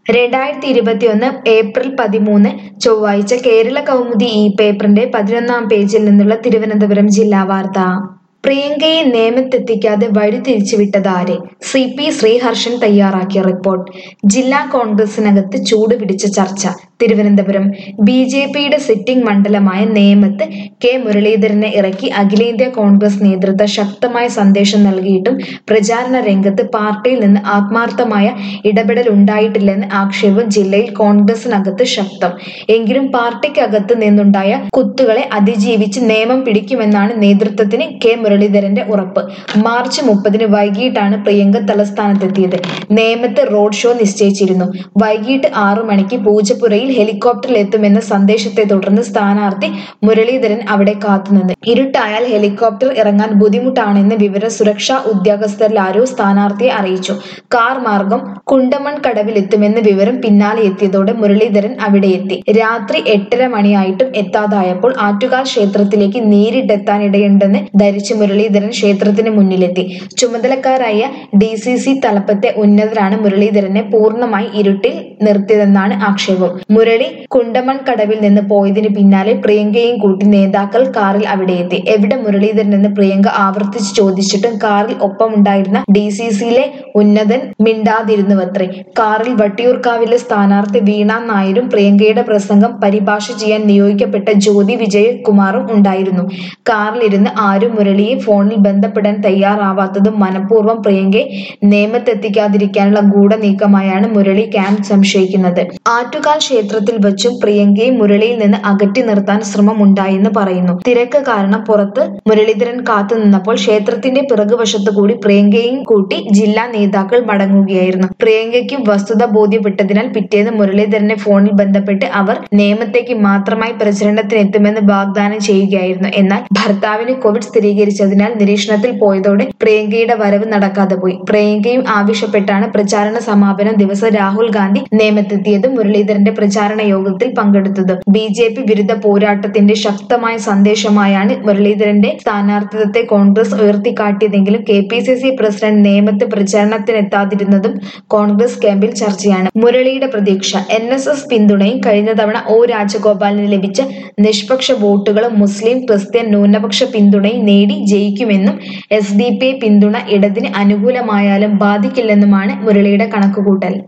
2021 April 13 ചൊവ്വാഴ്ച കേരള കൗമുദി ഈ പേപ്പറിന്റെ 11-ാം പേജിൽ നിന്നുള്ള തിരുവനന്തപുരം ജില്ലാ വാർത്ത. പ്രിയങ്കയെ നേമത്തെത്തിക്കാതെ വഴിതിരിച്ചുവിട്ടതാര്? CP ശ്രീഹർഷൻ തയ്യാറാക്കിയ റിപ്പോർട്ട്. ജില്ലാ കോൺഗ്രസിനകത്ത് ചൂടുപിടിച്ച ചർച്ച. തിരുവനന്തപുരം. BJPയുടെ സിറ്റിംഗ് മണ്ഡലമായ നേമത്ത് കെ മുരളീധരനെ ഇറക്കി അഖിലേന്ത്യാ കോൺഗ്രസ് നേതൃത്വം ശക്തമായ സന്ദേശം നൽകിയിട്ടും പ്രചാരണ രംഗത്ത് പാർട്ടിയിൽ നിന്ന് ആത്മാർത്ഥമായ ഇടപെടൽ ഉണ്ടായിട്ടില്ലെന്ന ആക്ഷേപം ജില്ലയിൽ കോൺഗ്രസിനകത്ത് ശക്തം. എങ്കിലും പാർട്ടിക്കകത്ത് നിന്നുണ്ടായ കുത്തുകളെ അതിജീവിച്ച് നേമം പിടിക്കുമെന്നാണ് നേതൃത്വത്തിന് കെ മുരളീധരന്റെ ഉറപ്പ്. മാർച്ച് 30 വൈകിട്ടാണ് പ്രിയങ്ക തലസ്ഥാനത്തെത്തിയത്. നേമത്ത് റോഡ് ഷോ നിശ്ചയിച്ചിരുന്നു. വൈകിട്ട് 6 മണിക്ക് പൂജപ്പുരയിൽ ഹെലികോപ്റ്ററിൽ എത്തുമെന്ന സന്ദേശത്തെ തുടർന്ന് സ്ഥാനാർത്ഥി മുരളീധരൻ അവിടെ കാത്തുനിന്നു. ഇരുട്ടായാൽ ഹെലികോപ്റ്റർ ഇറങ്ങാൻ ബുദ്ധിമുട്ടാണെന്ന് വിവരം സുരക്ഷാ ഉദ്യോഗസ്ഥരിലാരോ സ്ഥാനാർത്ഥിയെ അറിയിച്ചു. കാർ മാർഗം കുണ്ടമൺകടവിലെത്തുമെന്ന വിവരം പിന്നാലെ എത്തിയതോടെ മുരളീധരൻ അവിടെയെത്തി. രാത്രി 8:30 മണിയായിട്ടും എത്താതായപ്പോൾ ആറ്റുകാൽ ക്ഷേത്രത്തിലേക്ക് നേരിട്ടെത്താനിടയുണ്ടെന്ന് ധരിച്ച് മുരളീധരൻ ക്ഷേത്രത്തിന് മുന്നിലെത്തി. ചുമതലക്കാരായ DCC തലപ്പത്തെ ഉന്നതരാണ് മുരളീധരനെ പൂർണ്ണമായി ഇരുട്ടിൽ നിർത്തിയതെന്നാണ് ആക്ഷേപം. മുരളി കുണ്ടമൺകടവിൽ നിന്ന് പോയതിന് പിന്നാലെ പ്രിയങ്കയെയും കൂട്ടി നേതാക്കൾ കാറിൽ അവിടെയെത്തി. എവിടെ മുരളീധരനെന്ന് പ്രിയങ്ക ആവർത്തിച്ച് ചോദിച്ചിട്ടും കാറിൽ ഒപ്പമുണ്ടായിരുന്ന DCCയിലെ ഉന്നതൻ മിണ്ടാതിരുന്നുവത്രേ. കാറിൽ വട്ടിയൂർക്കാവിലെ സ്ഥാനാർത്ഥി വീണ നായരും പ്രിയങ്കയുടെ പ്രസംഗം പരിഭാഷ ചെയ്യാൻ നിയോഗിക്കപ്പെട്ട ജ്യോതി വിജയകുമാറും ഉണ്ടായിരുന്നു. കാറിലിരുന്ന് ആരും മുരളിയെ ഫോണിൽ ബന്ധപ്പെടാൻ തയ്യാറാവാത്തതും മനഃപൂർവ്വം പ്രിയങ്കയെ നേമത്തെത്തിക്കാതിരിക്കാനുള്ള ഗൂഢനീക്കമായാണ് മുരളി ക്യാമ്പ് സംശയിക്കുന്നത്. ആറ്റുകാൽ ക്ഷേത്രത്തിൽ വച്ചും പ്രിയങ്കയെ മുരളിയിൽ നിന്ന് അകറ്റി നിർത്താൻ ശ്രമമുണ്ടായെന്ന് പറയുന്നു. തിരക്ക് കാരണം പുറത്ത് മുരളീധരൻ കാത്തുനിന്നപ്പോൾ ക്ഷേത്രത്തിന്റെ പിറകുവശത്തു കൂടി പ്രിയങ്കയെയും കൂട്ടി ജില്ലാ നേതാക്കൾ മടങ്ങുകയായിരുന്നു. പ്രിയങ്കയ്ക്കും വസ്തുത ബോധ്യപ്പെട്ടതിനാൽ പിറ്റേന്ന് മുരളീധരനെ ഫോണിൽ ബന്ധപ്പെട്ട് അവർ നേമത്തേക്ക് മാത്രമായി പ്രചരണത്തിനെത്തുമെന്ന് വാഗ്ദാനം ചെയ്യുകയായിരുന്നു. എന്നാൽ ഭർത്താവിന് കോവിഡ് സ്ഥിരീകരിച്ചതിനാൽ നിരീക്ഷണത്തിൽ പോയതോടെ പ്രിയങ്കയുടെ വരവ് നടക്കാതെ പോയി. പ്രിയങ്കയും ആവശ്യപ്പെട്ടാണ് പ്രചാരണ സമാപനം ദിവസം രാഹുൽ ഗാന്ധി നേമത്തെത്തിയതും മുരളീധരന്റെ പ്രചാരണ യോഗത്തിൽ പങ്കെടുത്തത്. BJP വിരുദ്ധ പോരാട്ടത്തിന്റെ ശക്തമായ സന്ദേശമായാണ് മുരളീധരന്റെ സ്ഥാനാർത്ഥിത്വത്തെ കോൺഗ്രസ് ഉയർത്തിക്കാട്ടിയതെങ്കിലും KPCC പ്രസിഡന്റ് നേമത്ത് പ്രചാരണത്തിനെത്താതിരുന്നതും കോൺഗ്രസ് ക്യാമ്പിൽ ചർച്ചയാണ്. മുരളിയുടെ പ്രതീക്ഷ. NSS പിന്തുണയും കഴിഞ്ഞ തവണ O രാജഗോപാലിന് ലഭിച്ച നിഷ്പക്ഷ വോട്ടുകളും മുസ്ലിം ക്രിസ്ത്യൻ ന്യൂനപക്ഷ പിന്തുണയും നേടി ജയിക്കുമെന്നും SDPI പിന്തുണ ഇടതിന് അനുകൂലമായാലും ബാധിക്കില്ലെന്നുമാണ് മുരളിയുടെ കണക്കുകൂട്ടൽ.